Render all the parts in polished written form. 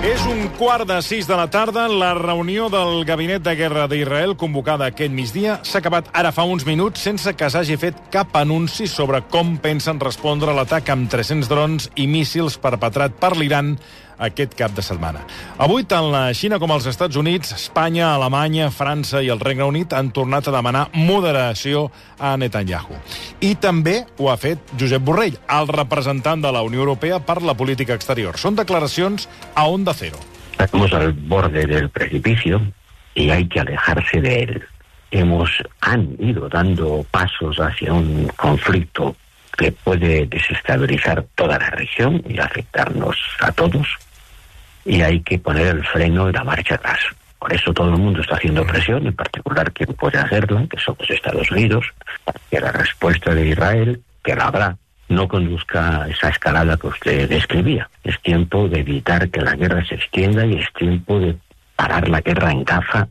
És 5:15 de la tarda. La reunió del Gabinet de Guerra d'Israel, convocada aquest migdia, s'ha acabat ara fa uns minuts sense que s'hagi fet cap anunci sobre com pensen respondre a l'atac amb 300 drons i míssils perpetrat per l'Iran aquest cap de setmana. Avui, tant la Xina com els Estats Units, Espanya, Alemanya, França i el Regne Unit han tornat a demanar moderació a Netanyahu. I també ho ha fet Josep Borrell, el representant de la Unió Europea per la política exterior. Són declaracions a Onda Cero. Estamos al borde del precipicio y hay que alejarse de él. Han ido dando pasos hacia un conflicto que puede desestabilizar toda la región y afectarnos a todos, y hay que poner el freno y la marcha atrás. Por eso todo el mundo está haciendo presión, en particular quien puede hacerla, que son los Estados Unidos, para que la respuesta de Israel, que la habrá, no conduzca a esa escalada que usted describía. Es tiempo de evitar que la guerra se extienda y es tiempo de parar la guerra en Gaza.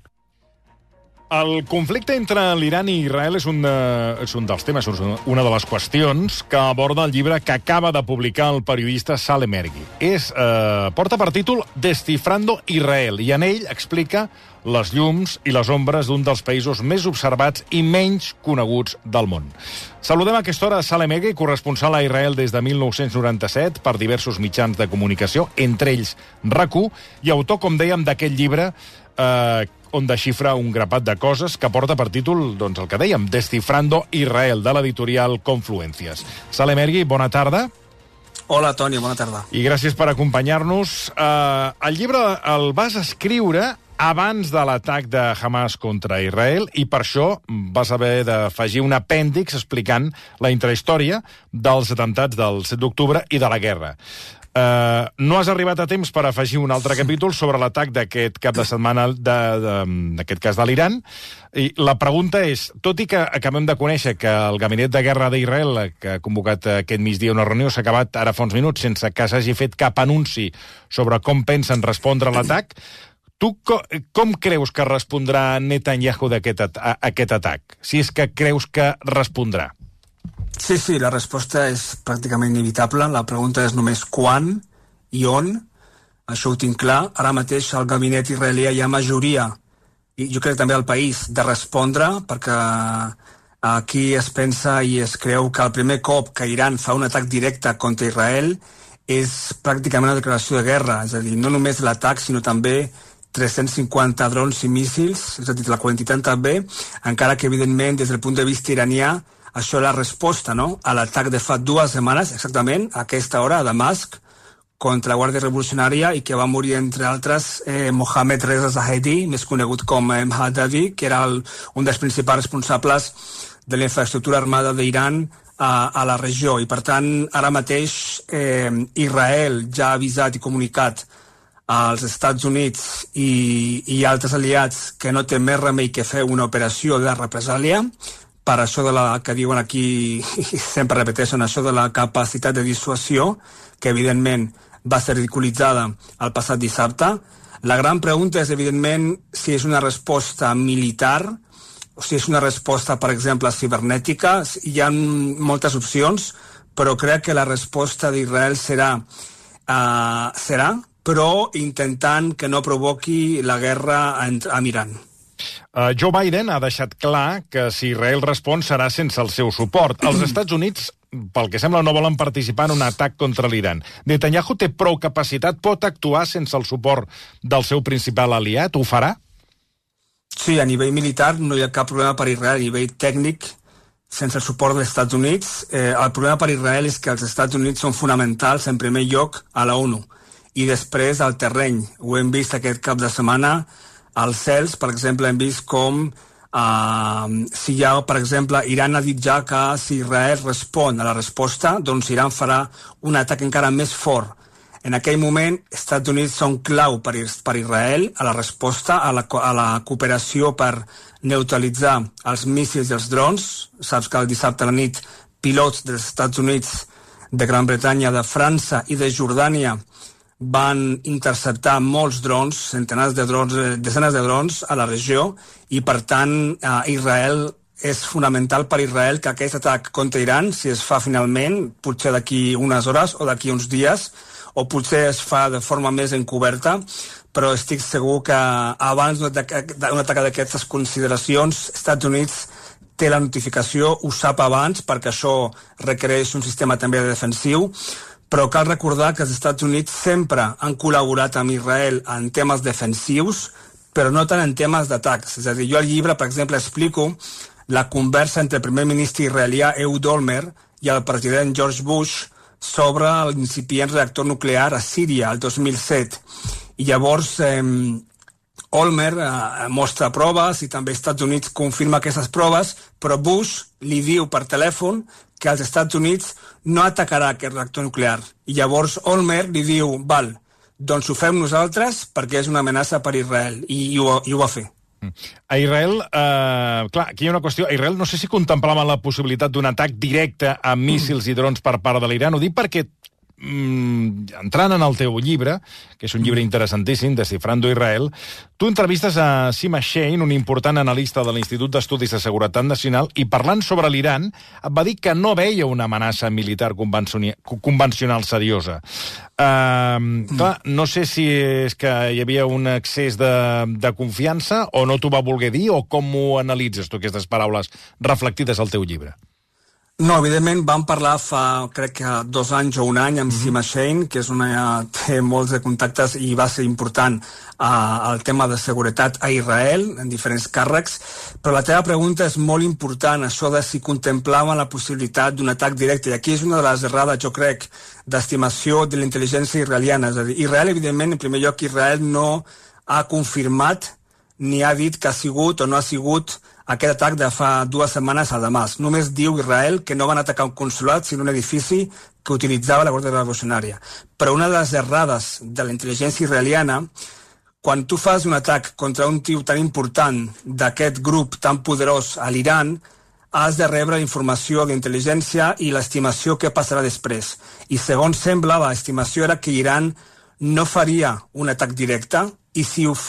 El conflicte entre l'Iran i Israel és un dels temes, una de les qüestions que aborda el llibre que acaba de publicar el periodista Salem Ergi. Porta per títol Descifrando Israel, i en ell explica les llums i les ombres d'un dels països més observats i menys coneguts del món. Saludem a aquesta hora Salem Ergi, corresponsal a Israel des de 1997 per diversos mitjans de comunicació, entre ells RAC1, i autor, com dèiem, d'aquest llibre on desxifra un grapat de coses que porta per títol, doncs el que dèiem, Descifrando Israel, de l'editorial Confluencias. Salem Ergi, bona tarda. Hola, Toni, bona tarda. I gràcies per acompanyar-nos. El llibre el vas escriure abans de l'atac de Hamas contra Israel i per això vas haver d'afegir un apèndix explicant la intrahistòria dels atemptats del 7 d'octubre i de la guerra. No has arribat a temps per afegir un altre capítol sobre l'atac d'aquest cap de setmana, d'aquest cas de l'Iran. I la pregunta és, tot i que acabem de conèixer que el Gabinet de Guerra d'Israel, que ha convocat aquest migdia una reunió, s'ha acabat ara fa uns minuts sense que s'hagi fet cap anunci sobre com pensen respondre a l'atac, tu com creus que respondrà Netanyahu d'aquest atac? Si és que creus que respondrà. Sí, la resposta és pràcticament inevitable. La pregunta és només quan i on. Això ho tinc clar. Ara mateix al gabinet israelià hi ha majoria, i jo crec també al país, de respondre, perquè aquí es pensa i es creu que el primer cop que Iran fa un atac directe contra Israel és pràcticament una declaració de guerra. És a dir, no només l'atac, sinó també 350 drons i míssils, és a dir, la quantitat també, encara que evidentment des del punt de vista iranià això és la resposta, no?, a l'atac de fa 2 setmanes, exactament, a aquesta hora, a Damasc, contra la Guàrdia Revolucionària, i que va morir, entre altres, Mohammad Reza Zahedi, més conegut com Mahdavi, que era un dels principals responsables de la infraestructura armada d'Iran a la regió. I, per tant, ara mateix Israel ja ha avisat i comunicat als Estats Units i altres aliats que no té més remei que fer una operació de represàlia, per això de la que diuen aquí, sempre repeteixen això de la capacitat de dissuasió, que evidentment va ser ridiculitzada el passat dissabte. La gran pregunta és, evidentment, si és una resposta militar o si és una resposta, per exemple, cibernètica. Hi ha moltes opcions, però crec que la resposta d'Israel serà, però intentant que no provoqui la guerra amb Iran. Joe Biden ha deixat clar que si Israel respon serà sense el seu suport. Els Estats Units, pel que sembla, no volen participar en un atac contra l'Iran. Netanyahu té prou capacitat, pot actuar sense el suport del seu principal aliat? Ho farà? Sí, a nivell militar no hi ha cap problema per Israel. A nivell tècnic, sense el suport dels Estats Units, el problema per Israel és que els Estats Units són fonamentals, en primer lloc, a la ONU. I després al terreny. Ho hem vist aquest cap de setmana. Als cels, per exemple, hem vist com si hi ha, per exemple, Iran ha dit ja que si Israel respon a la resposta, doncs Iran farà un atac encara més fort. En aquell moment, els Estats Units són clau per Israel a la resposta, a la cooperació per neutralitzar els míssils i els drons. Saps que el dissabte a la nit pilots dels Estats Units, de Gran Bretanya, de França i de Jordània van interceptar molts drons, centenars de drons, desenes de drons a la regió, i per tant Israel és fonamental per Israel que aquest atac contra Iran, si es fa finalment, potser d'aquí unes hores o d'aquí uns dies, o potser es fa de forma més encoberta, però estic segur que abans d'un atac d'aquestes consideracions, Estats Units té la notificació, ho sap abans, perquè això requereix un sistema també defensiu, però cal recordar que els Estats Units sempre han col·laborat amb Israel en temes defensius, però no tant en temes d'atacs. És a dir, jo al llibre, per exemple, explico la conversa entre el primer ministre israelià Ehud Olmert i el president George Bush sobre l'incipient reactor nuclear a Síria el 2007. I llavors Olmert mostra proves i també els Estats Units confirma aquestes proves, però Bush li diu per telèfon que els Estats Units no atacarà aquest reactor nuclear. I llavors Olmert li diu, val, doncs ho fem nosaltres perquè és una amenaça per Israel, i ho va fer. A Israel, clar, aquí hi ha una qüestió. A Israel no sé si contemplava la possibilitat d'un atac directe amb míssils i drons per part de l'Iran. Ho dic perquè entrant en el teu llibre, que és un llibre interessantíssim, Descifrando Israel, tu entrevistes a Sima Shein, un important analista de l'Institut d'Estudis de Seguretat Nacional, i parlant sobre l'Iran, et va dir que no veia una amenaça militar convencional seriosa. Clar, no sé si és que hi havia un excés de confiança o no t'ho va voler dir, o com ho analitzes tu, aquestes paraules reflectides al teu llibre? No, evidentment vam parlar fa, crec que 2 anys o 1 any amb Sima Shein, que té molts de contactes i va ser important al tema de seguretat a Israel, en diferents càrrecs, però la teva pregunta és molt important, això de si contemplaven la possibilitat d'un atac directe, i aquí és una de les errades, jo crec, d'estimació de la intel·ligència israeliana. És a dir, Israel, evidentment, en primer lloc, Israel no ha confirmat ni ha dit que ha sigut o no ha sigut aquest atac de fa 2 setmanes a Damasc. Només diu Israel que no van atacar un consolat, sinó un edifici que utilitzava la Guàrdia Revolucionària. Però una de les errades de la intel·ligència israeliana, quan tu fas un atac contra un tio tan important d'aquest grup tan poderós a l'Iran, has de rebre informació d'intel·ligència i l'estimació que passarà després. I segons sembla, l'estimació era que Iran no faria un atac directe, i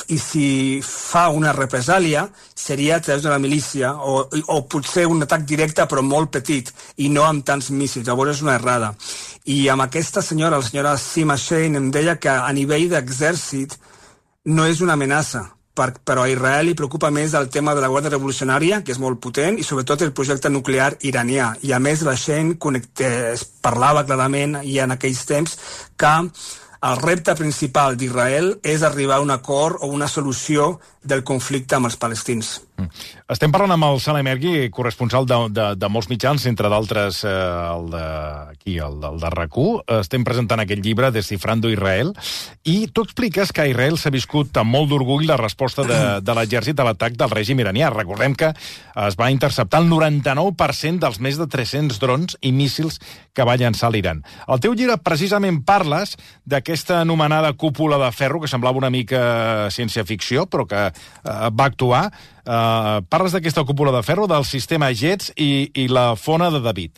si fa una represàlia seria a través de la milícia o potser un atac directe però molt petit i no amb tants míssils. Llavors és una errada. I amb aquesta senyora, la senyora Sima Shein, em deia que a nivell d'exèrcit no és una amenaça, però a Israel li preocupa més el tema de la Guàrdia Revolucionària, que és molt potent, i sobretot el projecte nuclear iranià. I a més la Shein parlava clarament, i en aquells temps, que el repte principal d'Israel és arribar a un acord o una solució del conflicte amb els palestins. Estem parlant amb el Salem Ergui, corresponsal de molts mitjans, entre d'altres el de RAC1. Estem presentant aquest llibre, Descifrando Israel, i tu expliques que a Israel s'ha viscut amb molt d'orgull la resposta de l'exèrcit a l'atac del règim iranià. Recordem que es va interceptar el 99% dels més de 300 drons i míssils que va llançar l'Iran. Al teu llibre precisament parles d'aquesta anomenada cúpula de ferro, que semblava una mica ciència-ficció, però que va actuar. Parles d'aquesta cúpula de ferro, del sistema Jets i la fona de David.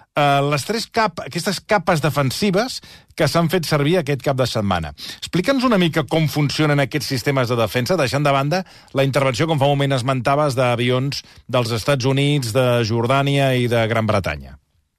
Aquestes capes defensives que s'han fet servir aquest cap de setmana. Explica'ns una mica com funcionen aquests sistemes de defensa, deixant de banda la intervenció, com fa un moment esmentaves, d'avions dels Estats Units, de Jordània i de Gran Bretanya.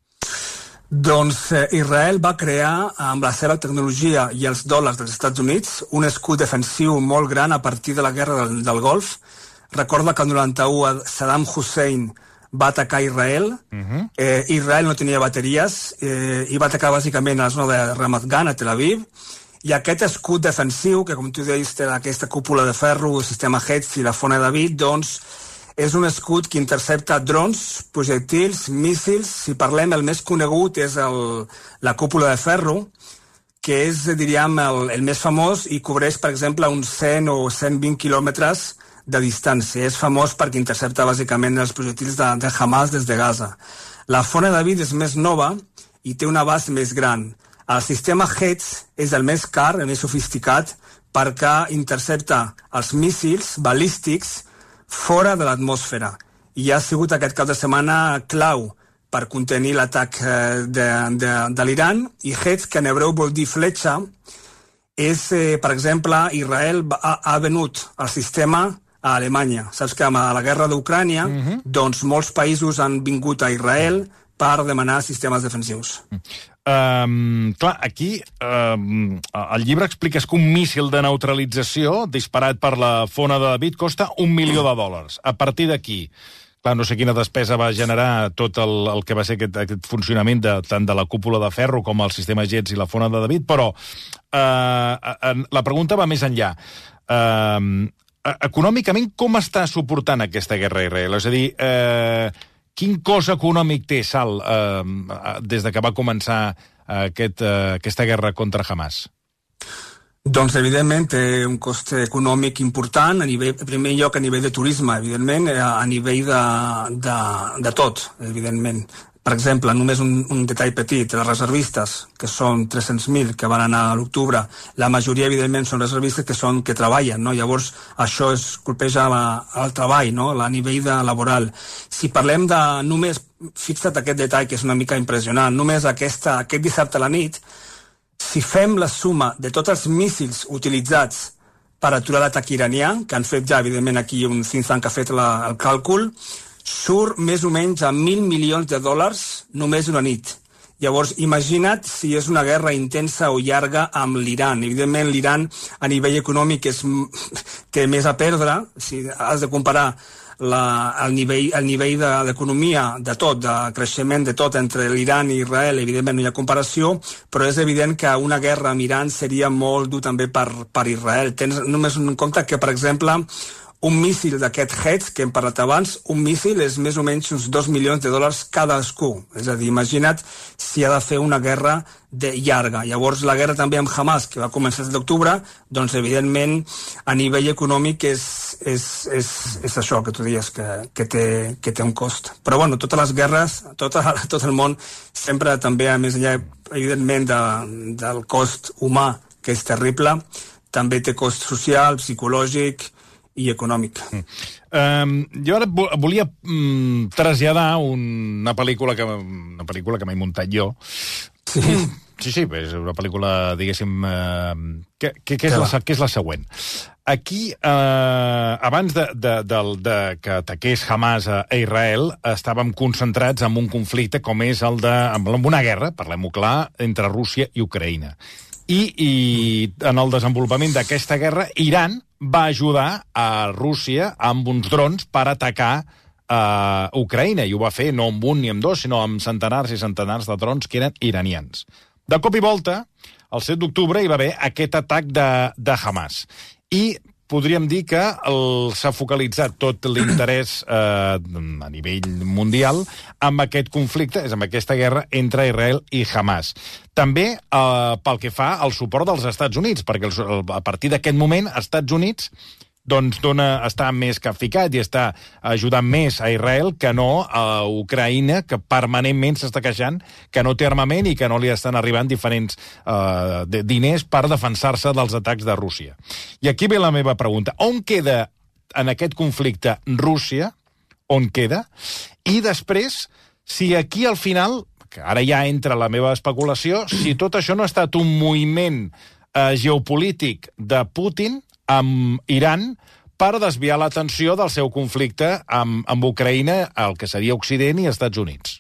Doncs Israel va crear amb la seva tecnologia i els dòlars dels Estats Units un escut defensiu molt gran a partir de la guerra del Golf. Recorda que el 91 Saddam Hussein va atacar Israel. Israel no tenia bateries i va atacar bàsicament a la zona de Ramat Gan, a Tel Aviv. I aquest escut defensiu, que com tu deies té aquesta cúpula de ferro, el sistema Hetz i la fona de David, doncs és un escut que intercepta drons, projectils, míssils. Si parlem, el més conegut és la cúpula de ferro, que és, diríem, el més famós i cobreix, per exemple, uns 100 o 120 quilòmetres de distància. És famós perquè intercepta bàsicament els projectils de Hamas des de Gaza. La fona de David és més nova i té un abast més gran. El sistema Hetz és el més car, el més sofisticat, perquè intercepta els míssils balístics fora de l'atmosfera. I ha sigut aquest cap de setmana clau per contenir l'atac de l'Iran. I Hetz, que en hebreu vol dir fletxa, és, per exemple, Israel ha venut el sistema a Alemanya. Saps que amb la guerra d'Ucrània, doncs molts països han vingut a Israel per demanar sistemes defensius. Clar, aquí el llibre expliques que un míssil de neutralització disparat per la Fona de David costa $1 milió. A partir d'aquí, clar, no sé quina despesa va generar tot el que va ser aquest funcionament tant de la cúpula de ferro com el sistema jets i la Fona de David, però la pregunta va més enllà. Econòmicament, com està suportant aquesta guerra a Israel? És a dir, quin cost econòmic té, Sal, des de que va començar aquesta guerra contra Hamas? Doncs, evidentment, té un cost econòmic important, en primer lloc a nivell de turisme, evidentment, a nivell de tot, evidentment. Per exemple, només un detall petit, les reservistes, que són 300.000, que van anar a l'octubre, la majoria, evidentment, són reservistes que treballen, no? Llavors, això es colpeja el treball, no? A nivell laboral. Si parlem de només, fixa't aquest detall, que és una mica impressionant, només aquest dissabte a la nit, si fem la suma de tots els míssils utilitzats per aturar l'atac iranià, que han fet ja, evidentment, aquí un think tank que ha fet el càlcul, surt més o menys a $1.000 milions només una nit. Llavors, imagina't si és una guerra intensa o llarga amb l'Iran. Evidentment, l'Iran, a nivell econòmic, té més a perdre. Si has de comparar el nivell d'economia, de tot, de creixement de tot entre l'Iran i Israel, evidentment no hi ha comparació, però és evident que una guerra amb Iran seria molt dur també per Israel. Tens només en compte que, per exemple, un míssil d'aquest Hetz, que hem parlat abans, un míssil és més o menys uns $2 milions cadascú. És a dir, imagina't si ha de fer una guerra llarga. Llavors, la guerra també amb Hamas, que va començar d'octubre, doncs, evidentment, a nivell econòmic és això que tu dius, que té un cost. Però, bueno, totes les guerres, tot el món, sempre també, a més enllà, evidentment, del cost humà, que és terrible, també té cost social, psicològic i econòmic. Jo ara volia traslladar una pel·lícula que m'he muntat jo. Sí, és una pel·lícula, diguéssim, que és la següent. Aquí, abans de que ataqués Hamas a Israel, estàvem concentrats en un conflicte com és amb una guerra, parlem-ho clar, entre Rússia i Ucraïna. I en el desenvolupament d'aquesta guerra, Iran va ajudar a Rússia amb uns drons per atacar Ucraïna, i ho va fer no amb un ni amb dos, sinó amb centenars i centenars de drons que eren iranians. De cop i volta, el 7 d'octubre hi va haver aquest atac de Hamas. I podríem dir que s'ha focalitzat tot l'interès a nivell mundial amb aquest conflicte, és amb aquesta guerra entre Israel i Hamas. També pel que fa al suport dels Estats Units, perquè a partir d'aquest moment els Estats Units està més capficat i està ajudant més a Israel que no a Ucraïna, que permanentment s'està queixant que no té armament i que no li estan arribant diferents diners per defensar-se dels atacs de Rússia. I aquí ve la meva pregunta. On queda en aquest conflicte Rússia? On queda? I després, si aquí al final, que ara ja entra la meva especulació, si tot això no ha estat un moviment geopolític de Putin amb Iran per desviar l'atenció del seu conflicte amb Ucraïna, el que seria Occident i Estats Units.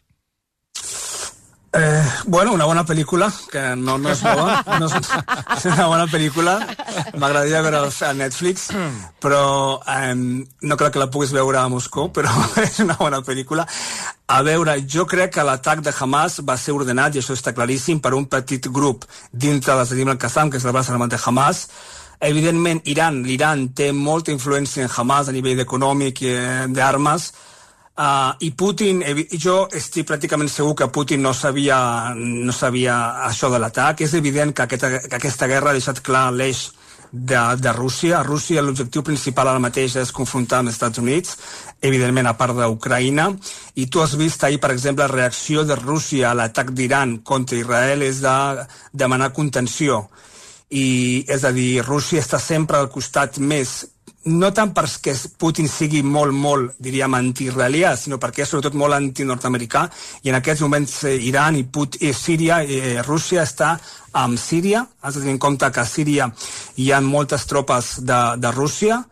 Bueno, una bona pel·lícula, que no és nova, és una bona pel·lícula, m'agradaria veure a Netflix, però no crec que la puguis veure a Moscou, però és una bona pel·lícula. A veure, jo crec que l'atac de Hamas va ser ordenat, i això està claríssim, per un petit grup dintre de Sadim al-Qassam, que és el braç armat de Hamas. Evidentment, l'Iran té molta influència en Hamas a nivell econòmic i d'armes, i Putin, jo estic pràcticament segur que Putin no sabia això de l'atac. És evident que aquesta guerra ha deixat clar l'eix de Rússia. A Rússia l'objectiu principal ara mateix és confrontar amb els Estats Units, evidentment a part d'Ucraïna, i tu has vist ahir, per exemple, la reacció de Rússia a l'atac d'Iran contra Israel és de demanar contenció. I, és a dir, Rússia està sempre al costat més, no tant perquè Putin sigui molt, diríem, anti-israelià, sinó perquè és sobretot molt anti-nord-americà, i en aquests moments Iran i Síria, Rússia està amb Síria. Has de tenir en compte que a Síria hi ha moltes tropes de Rússia,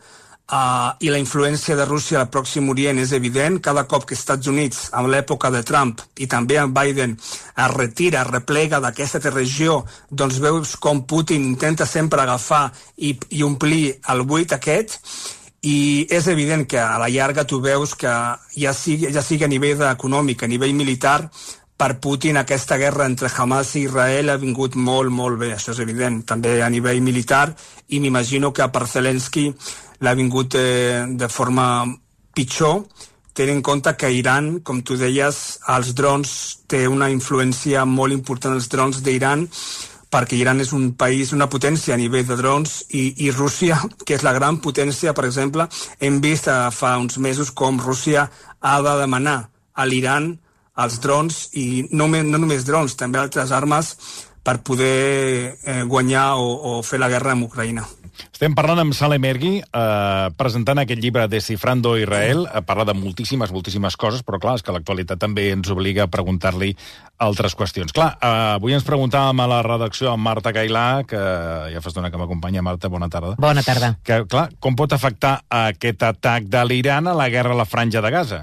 i la influència de Rússia al Pròxim Orient és evident. Cada cop que els Estats Units, amb l'època de Trump i també amb Biden, es retira, es replega d'aquesta regió, doncs veus com Putin intenta sempre agafar i omplir el buit aquest, i és evident que a la llarga tu veus que ja sigui a nivell econòmic, a nivell militar, per Putin aquesta guerra entre Hamas i Israel ha vingut molt, molt bé, això és evident, també a nivell militar, i m'imagino que per Zelensky l'ha vingut de forma pitjor, tenint en compte que Iran, com tu deies, els drons, té una influència molt important als drons d'Iran, perquè Iran és un país, una potència a nivell de drons, i Rússia, que és la gran potència, per exemple, hem vist fa uns mesos com Rússia ha de demanar a l'Iran els drons, i no només drons, també altres armes, per poder guanyar o fer la guerra amb Ucraïna. Estem parlant amb Salem Ergui, presentant aquest llibre Descifrando Israel. Parla de moltíssimes coses, però clar, és que l'actualitat també ens obliga a preguntar-li altres qüestions. Clar, avui ens preguntàvem a la redacció amb Marta Cailà, que ja fa estona que m'acompanya. Marta, bona tarda. Bona tarda. Que, clar, com pot afectar aquest atac de l'Iran a la guerra a la Franja de Gaza?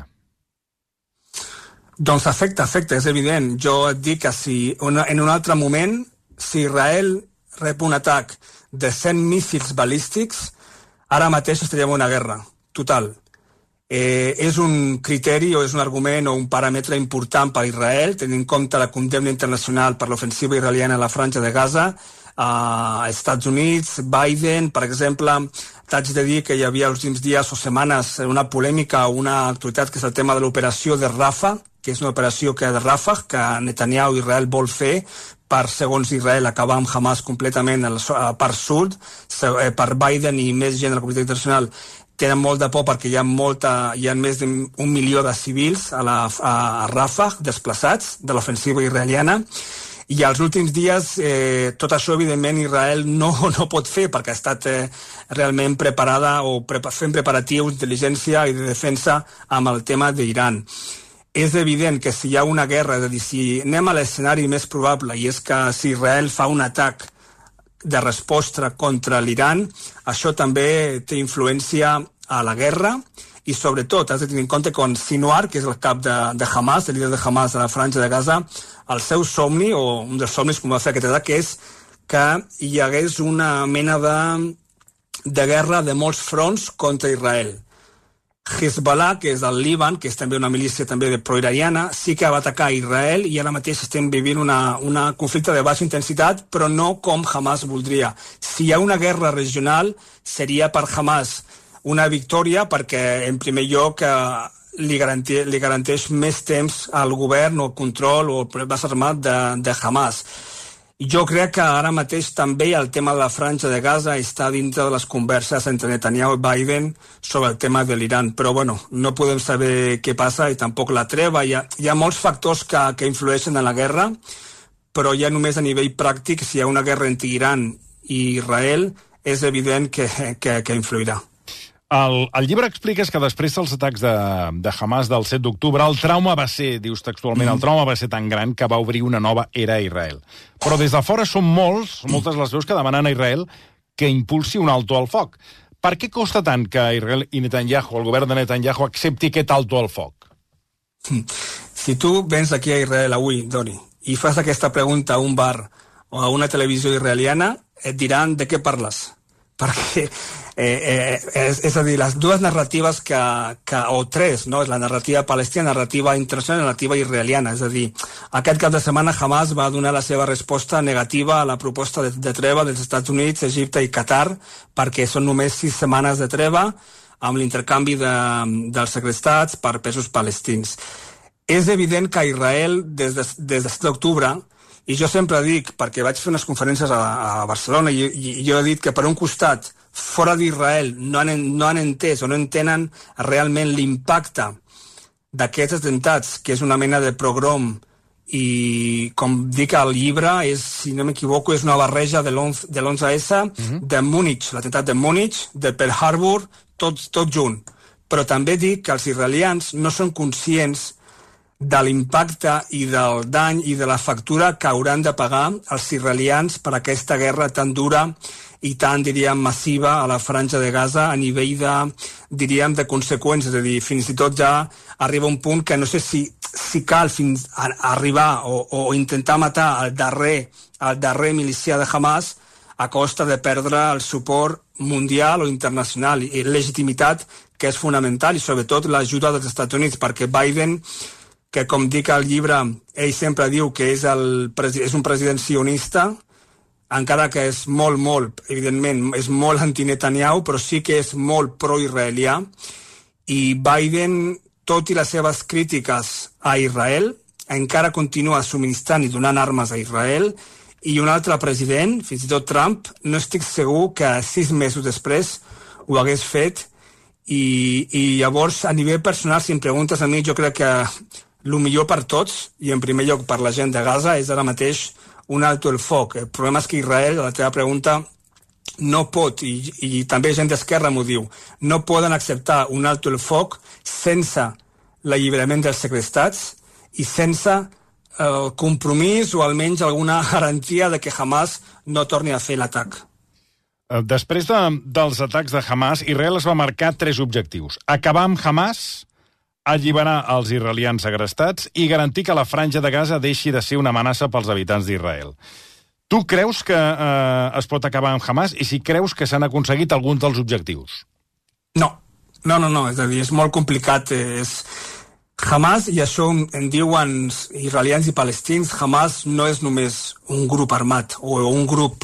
Doncs afecta, és evident. Jo et dic que si en un altre moment, si Israel rep un atac de 100 míssils balístics, ara mateix estaríem en una guerra total. És un criteri o és un argument o un paràmetre important per Israel, tenint en compte la condemna internacional per l'ofensiva israeliana a la Franja de Gaza, Estats Units, Biden, per exemple. T'haig de dir que hi havia els últims dies o setmanes una polèmica o una actualitat que és el tema de l'operació de Rafah, que és una operació de Rafah que Netanyahu i Israel vol fer per, segons Israel, acabar amb Hamas completament a la part sud. Per Biden i més gent de la comunitat internacional tenen molt de por perquè hi ha més d'1 milió de civils a Rafah desplaçats de l'ofensiva israeliana. I als últims dies, tot això, evidentment, Israel no pot fer perquè ha estat realment preparada o fent preparatius d'intel·ligència i de defensa amb el tema d'Iran. És evident que si hi ha una guerra, és a dir, si anem a l'escenari més probable, i és que si Israel fa un atac de resposta contra l'Iran, això també té influència a la guerra, i sobretot has de tenir en compte que Sinwar, que és el cap de Hamas, el líder de Hamas a la Franja de Gaza, el seu somni, o un dels somnis com va fer aquest atac, és que hi hagués una mena de guerra de molts fronts contra Israel. Hezbollah, que és del Líban, que és també una milícia també proiraniana, sí que va atacar Israel, i ara mateix estem vivint un conflicte de baixa intensitat, però no com Hamas voldria. Si hi ha una guerra regional, seria per Hamas una victòria, perquè en primer lloc li garanteix més temps al govern o control o base armat de Hamas. Jo crec que ara mateix també el tema de la Franja de Gaza està dintre de les converses entre Netanyahu i Biden sobre el tema de l'Iran, però bueno, no podem saber què passa i tampoc la treva. Hi ha molts factors que influeixen en la guerra, però ja només a nivell pràctic, si hi ha una guerra entre Iran i Israel, és evident que influirà. El llibre expliques que després dels atacs de Hamas del 7 d'octubre, el trauma va ser, dius textualment, el trauma va ser tan gran que va obrir una nova era a Israel. Però des de fora són moltes les veus que demanen a Israel que impulsi un alto al foc. Per què costa tant que Israel i Netanyahu, el govern de Netanyahu, accepti aquest alto al foc? Si tu vens aquí a Israel avui, Doni, i fas aquesta pregunta a un bar o a una televisió israeliana, et diran de què parles. Perquè és a dir, les dues narratives o tres, no? És la narrativa palestina, la narrativa internacional i la narrativa israeliana. És a dir, aquest cap de setmana Hamas va donar la seva resposta negativa a la proposta de treva dels Estats Units, Egipte i Qatar, perquè són només 6 setmanes de treva amb l'intercanvi dels segrestats per pesos palestins. És evident que Israel, des de 7 d'octubre, i jo sempre dic, perquè vaig fer unes conferències a Barcelona, i jo he dit que per un costat, fora d'Israel, no han entès o no entenen realment l'impacte d'aquests atemptats, que és una mena de pogrom, i com dic al llibre, si no m'equivoco, és una barreja de l'11S, de Múnich, l'atemptat de Múnich, de Pearl Harbor, tot junt. Però també dic que els israelians no són conscients de l'impacte i del dany i de la factura que hauran de pagar els israelians per aquesta guerra tan dura i tan, diríem, massiva a la franja de Gaza a nivell de, diríem, de conseqüències. És a dir, fins i tot ja arriba un punt que no sé si cal fins a arribar o intentar matar el darrer milicià de Hamas a costa de perdre el suport mundial o internacional i legitimitat, que és fonamental, i sobretot l'ajuda dels Estats Units, perquè Biden, que com dic al llibre, ell sempre diu que és un president sionista, encara que és molt, evidentment, és molt anti-Netanyahu, però sí que és molt pro-israelià, i Biden, tot i les seves crítiques a Israel, encara continua subministrant i donant armes a Israel, i un altre president, fins i tot Trump, no estic segur que 6 mesos després ho hagués fet, i llavors, a nivell personal, si em preguntes a mi, jo crec que el millor per tots, i en primer lloc per la gent de Gaza, és ara mateix un alto el foc. El problema és que Israel, a la teva pregunta, no pot, i també gent d'esquerra m'ho diu, no poden acceptar un alto el foc sense l'alliberament dels segrestats i sense compromís o almenys alguna garantia de que Hamas no torni a fer l'atac. Després dels atacs de Hamas, Israel es va marcar 3 objectius. Acabar amb Hamas, alliberar els israelians segrestats i garantir que la franja de Gaza deixi de ser una amenaça pels habitants d'Israel. Tu creus que es pot acabar amb Hamas i si creus que s'han aconseguit alguns dels objectius? No, és a dir, és molt complicat. Hamas, i això en diuen israelians i palestins, Hamas no és només un grup armat o un grup...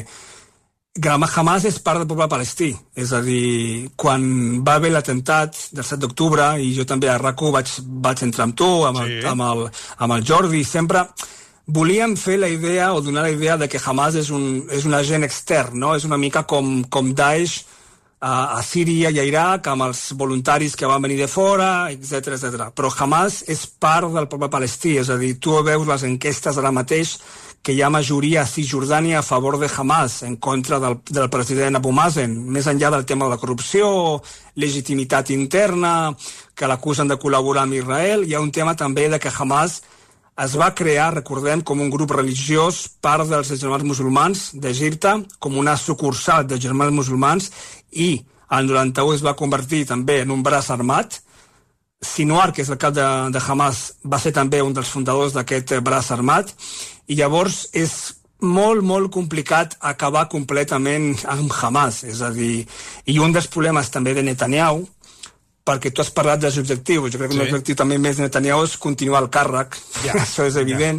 Hamas és part del poble palestí. És a dir, quan va haver l'atemptat del 7 d'octubre, i jo també a RAC1 vaig entrar amb tu, amb el Jordi, sempre volíem fer la idea o donar la idea de que Hamas és un agent extern, no? És una mica com Daesh a Síria i a Iraq, amb els voluntaris que van venir de fora, etc. Però Hamas és part del poble palestí, és a dir, tu veus les enquestes ara mateix que hi ha majoria a Cisjordània a favor de Hamas, en contra del president Abu Mazen, més enllà del tema de la corrupció, legitimitat interna, que l'acusen de col·laborar amb Israel. Hi ha un tema també de que Hamas es va crear, recordem, com un grup religiós, part dels germans musulmans d'Egipte, com una sucursal dels germans musulmans, i al 91 es va convertir també en un braç armat. Sinwar, que és el cap de Hamas, va ser també un dels fundadors d'aquest braç armat, i llavors és molt complicat acabar completament amb Hamas. És a dir, i un dels problemes també de Netanyahu, perquè tu has parlat dels objectius, jo crec que l'objectiu també més de Netanyahu és continuar el càrrec, això és evident,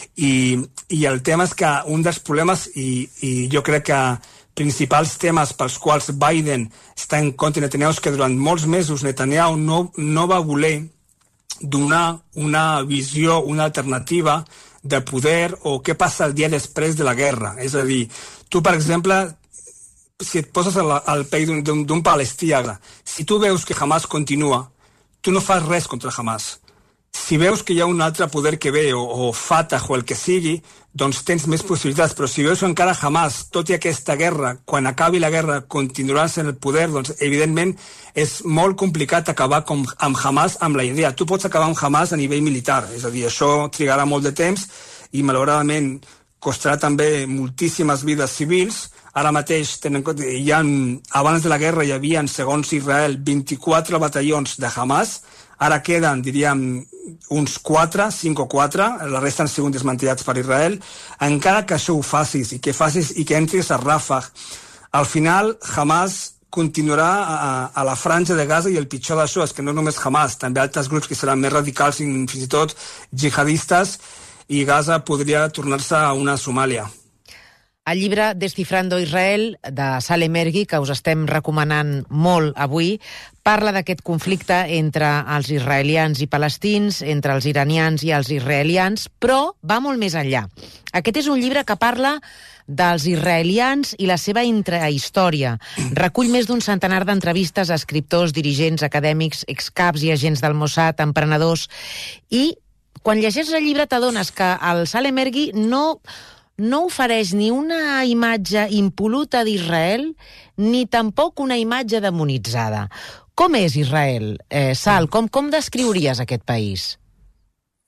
i el tema és que un dels problemes, i jo crec que principals temes pels quals Biden està en contra de Netanyahu és que durant molts mesos Netanyahu no va voler donar una visió, una alternativa de poder o què passa el dia després de la guerra. És a dir, tu, per exemple, si et poses al pell d'un palestí, si tu veus que Hamas continua, tu no fas res contra Hamas. Si veus que hi ha un altre poder que ve, o Fatah o el que sigui, doncs tens més possibilitats, però si veus que encara Hamas, tot i aquesta guerra, quan acabi la guerra, continuarà sent el poder, doncs evidentment és molt complicat acabar amb Hamas amb la idea. Tu pots acabar amb Hamas a nivell militar, és a dir, això trigarà molt de temps i malauradament costarà també moltíssimes vides civils. Ara mateix, abans de la guerra hi havia, segons Israel, 24 batallons de Hamas. Ara queden, diríem, uns 5 o 4, la resta han sigut desmantellats per Israel. Encara que això ho facis i que entris a Rafah, al final Hamas continuarà a la franja de Gaza, i el pitjor d'això és que no només Hamas, també altres grups que seran més radicals i fins i tot jihadistes, i Gaza podria tornar-se a una Somàlia. El llibre Descifrando Israel, de Salem Ergi, que us estem recomanant molt avui, parla d'aquest conflicte entre els israelians i palestins, entre els iranians i els israelians, però va molt més enllà. Aquest és un llibre que parla dels israelians i la seva intrahistòria. Recull més d'un centenar d'entrevistes a escriptors, dirigents, acadèmics, excaps i agents del Mossad, emprenedors, i quan llegeixes el llibre t'adones que el Salem Ergi no ofereix ni una imatge impoluta d'Israel, ni tampoc una imatge demonitzada. Com és Israel, Sal? Com descriuries aquest país?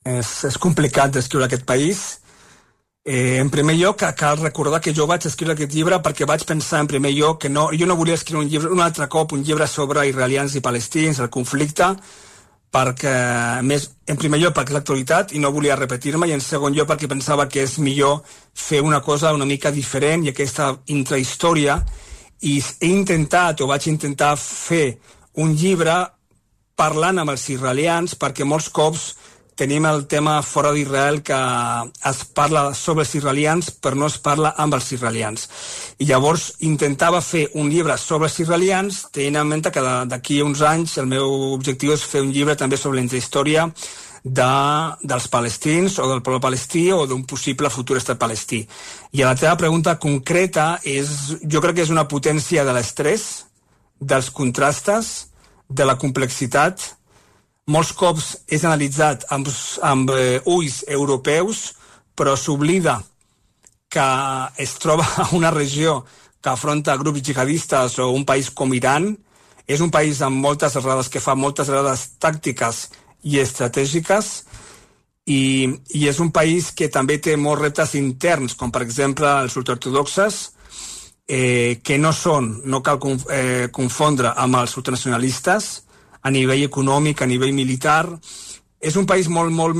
És complicat d'escriure aquest país. En primer lloc, cal recordar que jo vaig escriure aquest llibre perquè vaig pensar en primer lloc que jo no volia escriure un altre cop un llibre sobre israelians i palestins, el conflicte, perquè, en primer lloc, perquè és l'actualitat i no volia repetir-me, i en segon lloc perquè pensava que és millor fer una cosa una mica diferent i aquesta intrahistòria, i vaig intentar fer un llibre parlant amb els israelians, perquè molts cops tenim el tema fora d'Israel que es parla sobre els israelians però no es parla amb els israelians. I llavors intentava fer un llibre sobre els israelians tenint en ment que d'aquí a uns anys el meu objectiu és fer un llibre també sobre la intrahistòria dels palestins o del poble palestí o d'un possible futur estat palestí. I a la teva pregunta concreta, jo crec que és una potència de l'estrès, dels contrastes, de la complexitat. Molts cops és analitzat amb ulls europeus, però s'oblida que es troba a una regió que afronta grups jihadistes o un país com Iran. És un país amb moltes errades, que fa moltes errades tàctiques i estratègiques, i és un país que també té molts reptes interns, com per exemple els ultraortodoxes, que no cal confondre amb els ultranacionalistes, a nivell econòmic, a nivell militar. És un país molt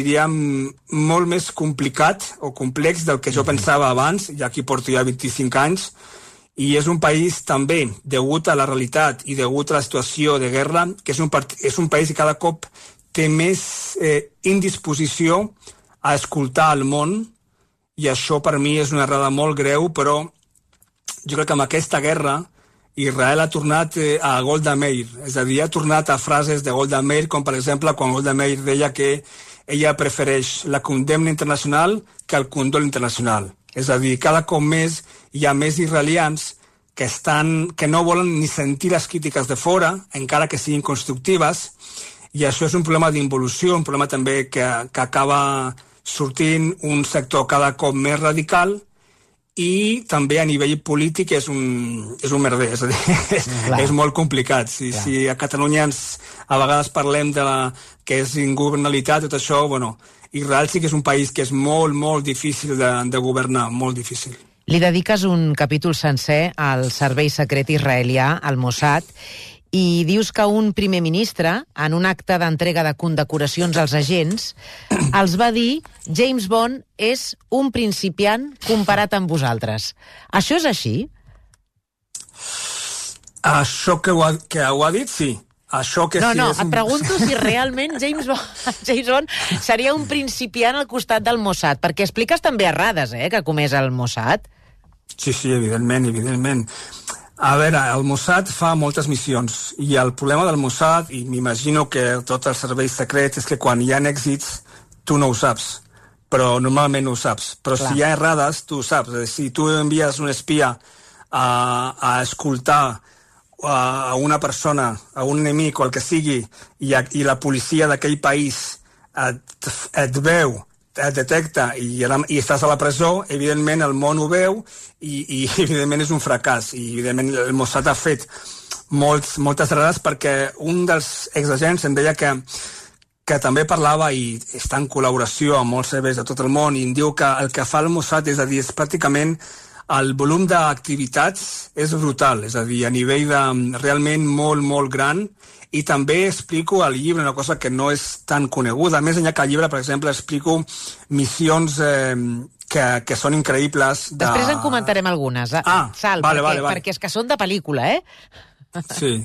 més complicat o complex del que jo pensava abans, ja que porto ja 25 anys, i és un país també, degut a la realitat i degut a la situació de guerra, que és un país que cada cop té més indisposició a escoltar el món, i això per mi és una errada molt greu, però jo crec que amb aquesta guerra Israel ha tornat a Golda Meir, és a dir, ha tornat a frases de Golda Meir, com per exemple quan Golda Meir deia que ella prefereix la condemna internacional que el condol internacional. És a dir, cada cop més hi ha més israelians que no volen ni sentir les crítiques de fora, encara que siguin constructives, i això és un problema d'involució, un problema també que acaba sortint un sector cada cop més radical, i també a nivell polític és un merder, és a dir, és molt complicat. Si a Catalunya a vegades parlem de que és ingovernabilitat, tot això, Israel sí que és un país que és molt, molt difícil de governar, molt difícil. Li dediques un capítol sencer al servei secret israelià, al Mossad, i dius que un primer ministre, en un acte d'entrega de condecoracions als agents, els va dir James Bond és un principiant comparat amb vosaltres. Això és així? Això que ho ha dit, sí. Això que et pregunto si realment James Bond seria un principiant al costat del Mossad, perquè expliques també errades que ha comès el Mossad. Sí, evidentment. A veure, el Mossad fa moltes missions, i el problema del Mossad, i m'imagino que tots els serveis secrets, és que quan hi ha èxits, tu no ho saps, però normalment no ho saps. Però si hi ha errades, tu ho saps. Si tu envies un espia a escoltar a una persona, a un enemic o el que sigui, i la policia d'aquell país et veu, et detecta i estàs a la presó, evidentment el món ho veu i evidentment és un fracàs, i evidentment el Mossad ha fet moltes errades, perquè un dels exagents em deia que també parlava i està en col·laboració amb molts serveis de tot el món, i em diu que el que fa el Mossad, és a dir, és pràcticament el volum d'activitats és brutal, és a dir, a nivell realment molt, molt gran. I també explico al llibre una cosa que no és tan coneguda. Més enllà que al llibre, per exemple, explico missions que són increïbles. Després en comentarem algunes. Sal, perquè és que són de pel·lícula, Sí.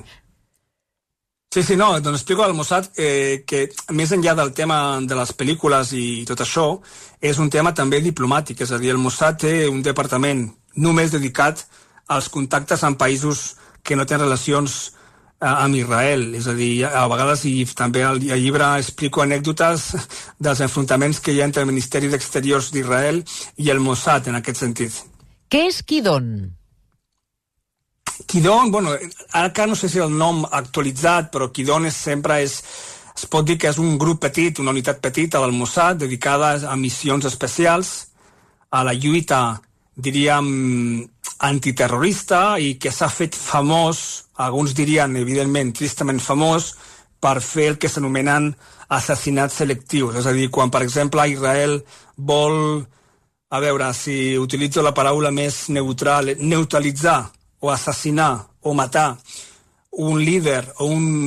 Doncs explico al Mossad que més enllà del tema de les pel·lícules i tot això, és un tema també diplomàtic. És a dir, el Mossad té un departament només dedicat als contactes amb països que no tenen relacions amb Israel. És a dir, a vegades, i també al llibre explico anècdotes dels enfrontaments que hi ha entre el Ministeri d'Exteriors d'Israel i el Mossad en aquest sentit. Què és Kidon? Kidon, ara no sé si el nom actualitzat, però Kidon es pot dir que és un grup petit, una unitat petita del Mossad dedicada a missions especials, a la lluita, diríem, antiterrorista, i que s'ha fet famós, alguns dirien, evidentment, tristament famós, per fer el que s'anomenen assassinats selectius. És a dir, quan, per exemple, Israel vol, a veure, si utilitzo la paraula més neutral, neutralitzar o assassinar o matar un líder o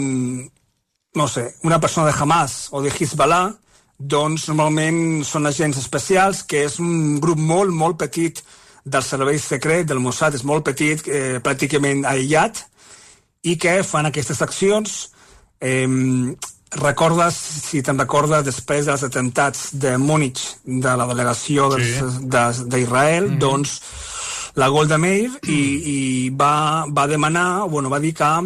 una persona de Hamas o de Hezbollah, doncs normalment són agents especials, que és un grup molt, molt petit del servei secret, del Mossad, és molt petit, pràcticament aïllat, i que fan aquestes accions. Recordes, si te'n recordes, després dels atemptats de Múnich, de la delegació d'Israel, doncs la Golda Meir va demanar, va dir que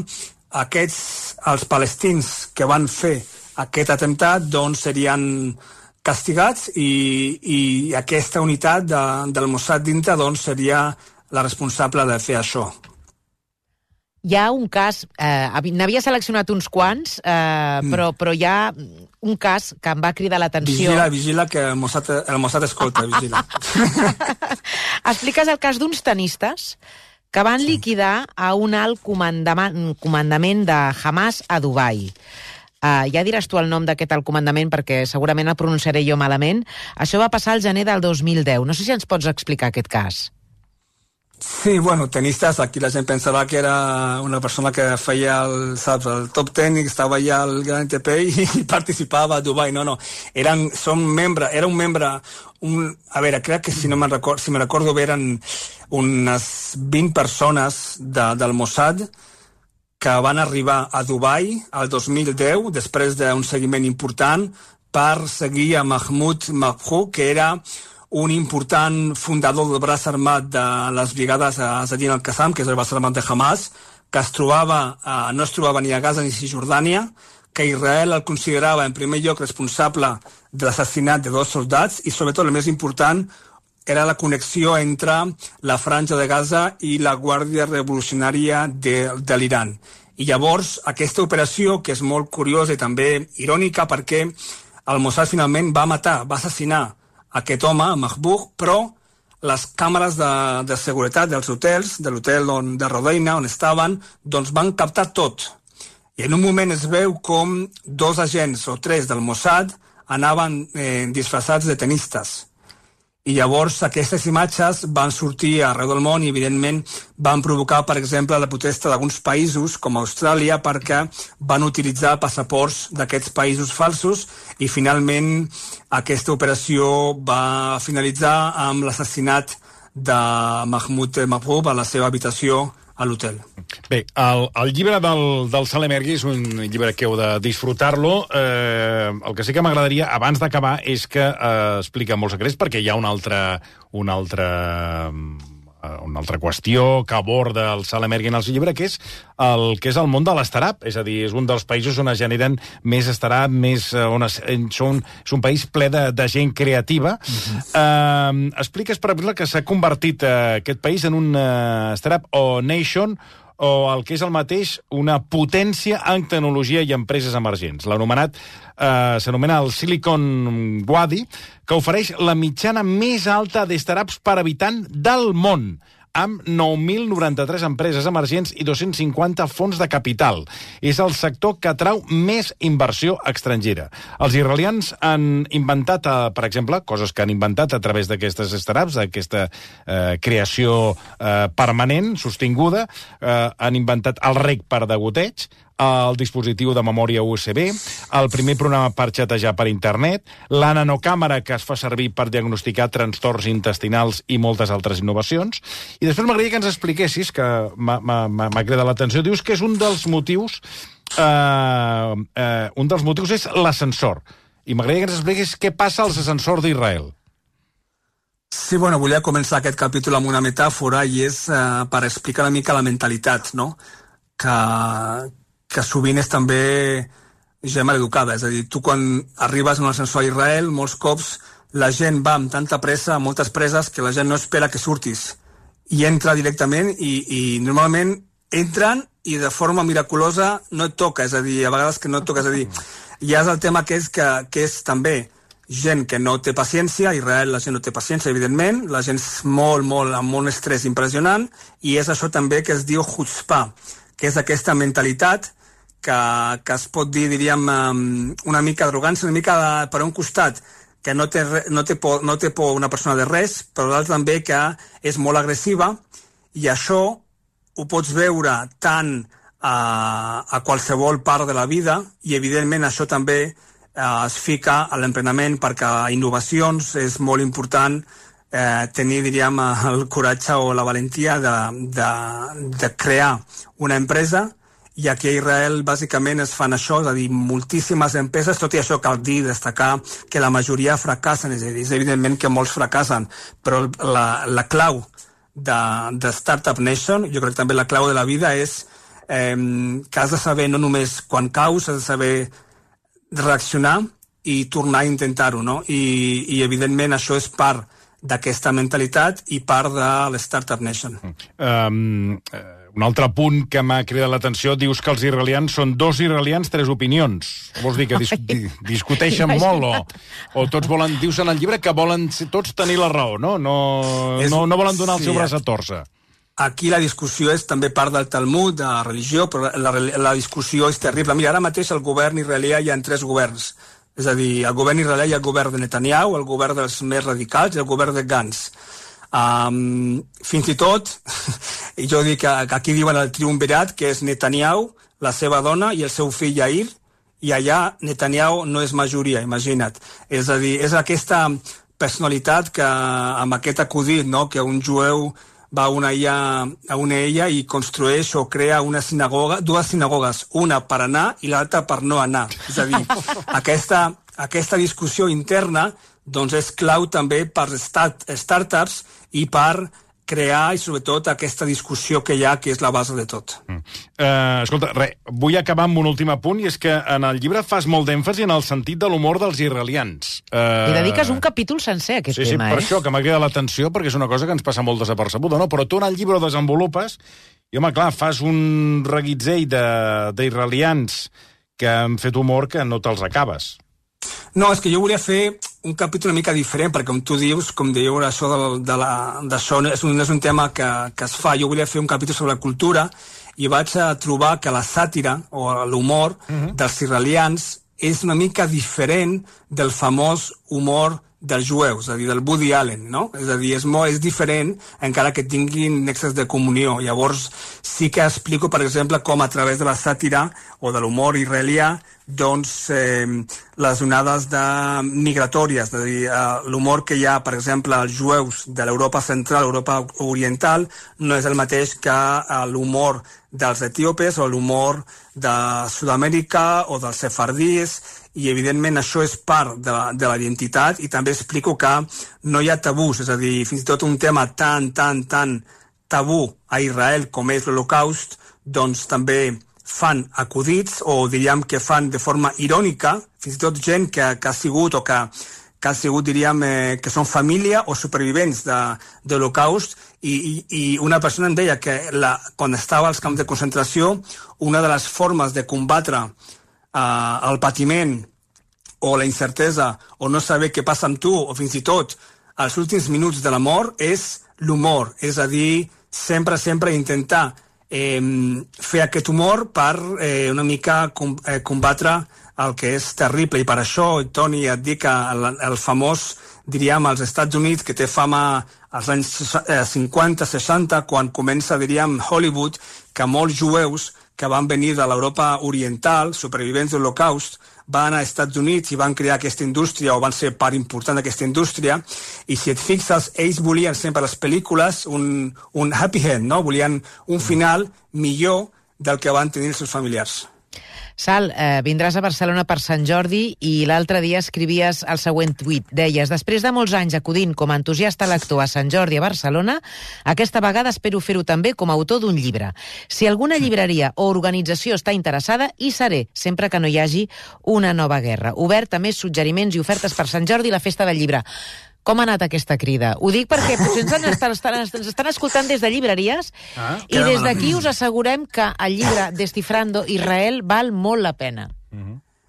els palestins que van fer aquest atemptat doncs serien castigats i aquesta unitat del Mossad dintre doncs seria la responsable de fer això. Hi ha un cas, n'havia seleccionat uns quants, però hi ha un cas que em va cridar l'atenció. Vigila, que el Mossad escolta, vigila. Expliques el cas d'uns tenistes que van liquidar a un alt comandament de Hamas a Dubai. Ja diràs tu el nom d'aquest alt comandament perquè segurament el pronunciaré jo malament. Això va passar al gener del 2010. No sé si ens pots explicar aquest cas. Sí, tenistes, aquí la gent pensava que era una persona que feia el top 10 i estava allà al Gran ATP i participava a Dubai. No. Era un membre, crec que si me recordo bé eren unes 20 persones del Mossad que van arribar a Dubai al 2010 després d'un seguiment important per seguir a Mahmoud Mabhouh, que era un important fundador del braç armat de les brigades Azadin al-Qassam, que és el braç armat de Hamas, que no es trobava ni a Gaza ni a Cisjordània, que Israel el considerava en primer lloc responsable de l'assassinat de 2 soldats i sobretot el més important era la connexió entre la Franja de Gaza i la Guàrdia Revolucionària de l'Iran. I llavors aquesta operació, que és molt curiosa i també irònica, perquè el Mossad finalment va assassinar aquest home, Mabhouh, però les càmeres de seguretat dels hotels, de l'hotel de Rodeina, on estaven, doncs van captar tot. I en un moment es veu com 2 agents o 3 del Mossad anaven disfressats de tenistes. I llavors aquestes imatges van sortir arreu del món i evidentment van provocar, per exemple, la protesta d'alguns països com Austràlia perquè van utilitzar passaports d'aquests països falsos i finalment aquesta operació va finalitzar amb l'assassinat de Mahmoud Mabhouh a la seva habitació a l'hotel. Bé, el llibre del Salem Ergui és un llibre que heu de disfrutar-lo. El que sí que m'agradaria, abans d'acabar, és que explica molts secrets, perquè hi ha una altra qüestió que aborda el Salem Ergui en el seu llibre, que és el món de l'estarap. És a dir, és un dels països on es generen més estarap, és un país ple de gent creativa. Expliques, per exemple, que s'ha convertit aquest país en un startup o nation, o el que és el mateix, una potència en tecnologia i empreses emergents. S'anomena el Silicon Wadi, que ofereix la mitjana més alta de startups per habitant del món, amb 9.093 empreses emergents i 250 fons de capital. És el sector que atrau més inversió estrangera. Els israelians han inventat, per exemple, coses que han inventat a través d'aquestes startups, d'aquesta creació permanent, sostinguda. Han inventat el rec per degoteig, el dispositiu de memòria USB, el primer programa per xatejar per internet, la nanocàmera que es fa servir per diagnosticar trastorns intestinals i moltes altres innovacions. I després m'agradaria que ens expliquessis, que m'ha cridat l'atenció, dius que és un dels motius és l'ascensor. I m'agradaria que ens expliquessis què passa als ascensors d'Israel. Sí, volia començar aquest capítol amb una metàfora i és per explicar una mica la mentalitat, no? Que sovint és també gent maleducada. És a dir, tu quan arribes a un ascensor a Israel, molts cops la gent va amb tanta pressa, amb moltes presses, que la gent no espera que surtis. I entra directament i normalment entren i de forma miraculosa no et toca, és a dir, a vegades que no et toca, és a dir, ja és el tema que és també gent que no té paciència. A Israel la gent no té paciència, evidentment, la gent és amb molt estrès impressionant, i és això també que es diu chutzpah, que és aquesta mentalitat que es pot dir, diríem, una mica d'arrogància, una mica per un costat, que no té por una persona de res, però l'altre també que és molt agressiva, i això ho pots veure tant a qualsevol part de la vida, i evidentment això també es fica a l'emprenament, perquè a innovacions és molt important tenir, diríem, el coratge o la valentia de crear una empresa, i aquí a Israel bàsicament es fan això, és a dir, moltíssimes empreses, tot i això cal dir, destacar que la majoria fracassen, és a dir, és evidentment que molts fracassen, però la clau de Startup Nation, jo crec que també la clau de la vida és que has de saber no només quan caus, has de saber reaccionar i tornar a intentar-ho, no? I evidentment això és part d'aquesta mentalitat i part de l'Startup Nation. Un altre punt que m'ha cridat l'atenció, dius que els israelians són 2 israelians, 3 opinions. Vols dir que discuteixen molt o tots volen, dius en el llibre que volen tots tenir la raó, no? No volen donar el seu braç a torça. Aquí la discussió és també part del Talmud, de la religió, però la discussió és terrible. Mira, ara mateix al govern israelià hi ha 3 governs. És a dir, al govern israelià hi ha el govern de Netanyahu, el govern dels més radicals i el govern de Gantz. Fins i tot, jo dic que aquí diuen el triumvirat, que és Netanyahu, la seva dona i el seu fill Yair, i allà Netanyahu no és majoria, imagina't. És a dir, és aquesta personalitat que, amb aquest acudit, no?, que un jueu va a una illa i construeix o crea una sinagoga, 2 sinagogues, una per anar i l'altra per no anar. És a dir, aquesta discussió interna doncs és clau també per startups i per crear, i sobretot, aquesta discussió que hi ha, que és la base de tot. Escolta, vull acabar amb un últim apunt, i és que en el llibre fas molt d'èmfasi en el sentit de l'humor dels israelians. I dediques un capítol sencer a aquest tema, per això, que m'ha cridat l'atenció, perquè és una cosa que ens passa molt desapercebuda, no? Però tu en el llibre ho desenvolupes, i, home, clar, fas un reguitzell d'israelians que han fet humor que no te'ls acabes. No, és que jo volia fer un capítol una mica diferent, perquè com tu dius, com dieu, això d'això no és un tema que es fa. Jo volia fer un capítol sobre la cultura i vaig a trobar que la sàtira o l'humor dels israelians és una mica diferent del famós humor dels jueus, és a dir, del Woody Allen, no? És a dir, és diferent, encara que tinguin nexes de comunió. Llavors, sí que explico, per exemple, com a través de la sàtira o de l'humor israelià, doncs, les onades migratòries, és a dir, l'humor que hi ha, per exemple, als jueus de l'Europa central, l'Europa oriental, no és el mateix que l'humor dels etíopes o l'humor de Sud-amèrica o dels sefardís, i evidentment això és part de la identitat, i també explico que no hi ha tabús, és a dir, fins i tot un tema tan tabú a Israel com és l'Holocaust, doncs també fan acudits, o diríem que fan de forma irònica, fins i tot gent que ha sigut o que ha sigut, diríem, que són família o supervivents de l'Holocaust, i una persona em deia que quan estava als camps de concentració, una de les formes de combatre el patiment o la incertesa o no saber què passa amb tu, o fins i tot els últims minuts de la mort, és l'humor. És a dir, sempre intentar fer aquest humor per una mica combatre el que és terrible. I per això, Toni, et dic que el famós, diríem, als Estats Units, que té fama als anys 50-60, quan comença, diríem, Hollywood, que molts jueus que van venir de l'Europa oriental, supervivents de l'Holocaust, van als Estats Units i van crear aquesta indústria, o van ser part important d'aquesta indústria, i si et fixes, ells volien sempre a les pel·lícules un happy end, no? Volien un final millor del que van tenir els seus familiars. Sal, vindràs a Barcelona per Sant Jordi i l'altre dia escrivies el següent tuit. Deies, després de molts anys acudint com a entusiasta lector a Sant Jordi a Barcelona, aquesta vegada espero fer-ho també com a autor d'un llibre. Si alguna llibreria o organització està interessada, hi seré, sempre que no hi hagi una nova guerra. Obert a més suggeriments i ofertes per Sant Jordi i la Festa del Llibre. Com ha anat aquesta crida? Ho dic perquè potser ens estan escoltant des de llibreries i des d'aquí us assegurem que el llibre Descifrando Israel val molt la pena.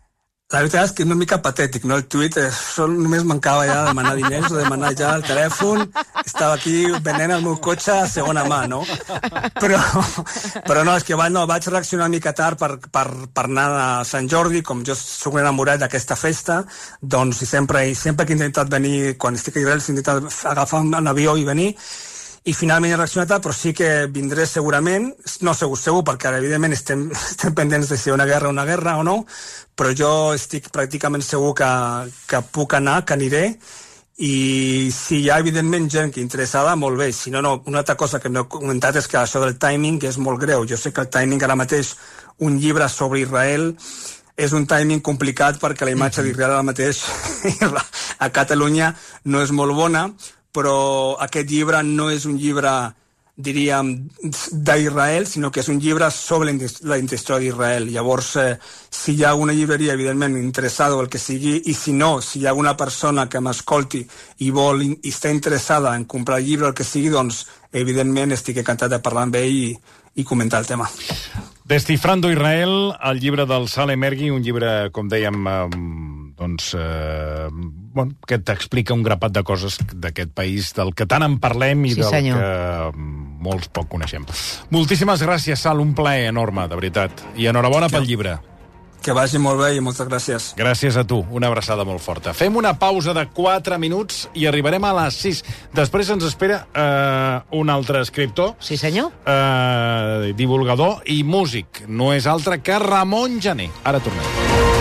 La veritat és que és una mica patètic, no? El tuit només mancava ja demanar diners o demanar ja el telèfon. Estava aquí venent el meu cotxe a segona mà, no? Però no, és que vaig reaccionar una mica tard per anar a Sant Jordi, com jo soc enamorat d'aquesta festa, doncs sempre que he intentat venir, quan estic a Israel, he intentat agafar un avió i venir, i finalment he reaccionat tard, però sí que vindré segurament, no segur, perquè ara evidentment estem pendents de si hi ha una guerra o no, però jo estic pràcticament segur que puc anar, que aniré, i si hi ha evidentment gent que interessada, molt bé, si no, una altra cosa que no he comentat és que això del timing és molt greu. Jo sé que el timing ara mateix, un llibre sobre Israel, és un timing complicat perquè la imatge d'Israel ara mateix a Catalunya no és molt bona, però aquest llibre no és un llibre, diríem, d'Israel, sinó que és un llibre sobre la història d'Israel. Llavors, si hi ha alguna llibreria, evidentment, interessada o el que sigui, i si no, si hi ha alguna persona que m'escolti i està interessada en comprar el llibre o el que sigui, doncs, evidentment, estic encantat de parlar amb ell i comentar el tema. Descifrando Israel, el llibre del Salem Ergui, un llibre, com dèiem, que t'explica un grapat de coses d'aquest país, del que tant en parlem i del que molts poc coneixem. Moltíssimes gràcies, Sal, un plaer enorme, de veritat. I enhorabona pel llibre. Que vagi molt bé i moltes gràcies. Gràcies a tu, una abraçada molt forta. Fem una pausa de 4 minuts i arribarem a les 6. Després ens espera un altre escriptor. Sí, senyor. Divulgador i músic. No és altre que Ramon Gené. Ara tornem.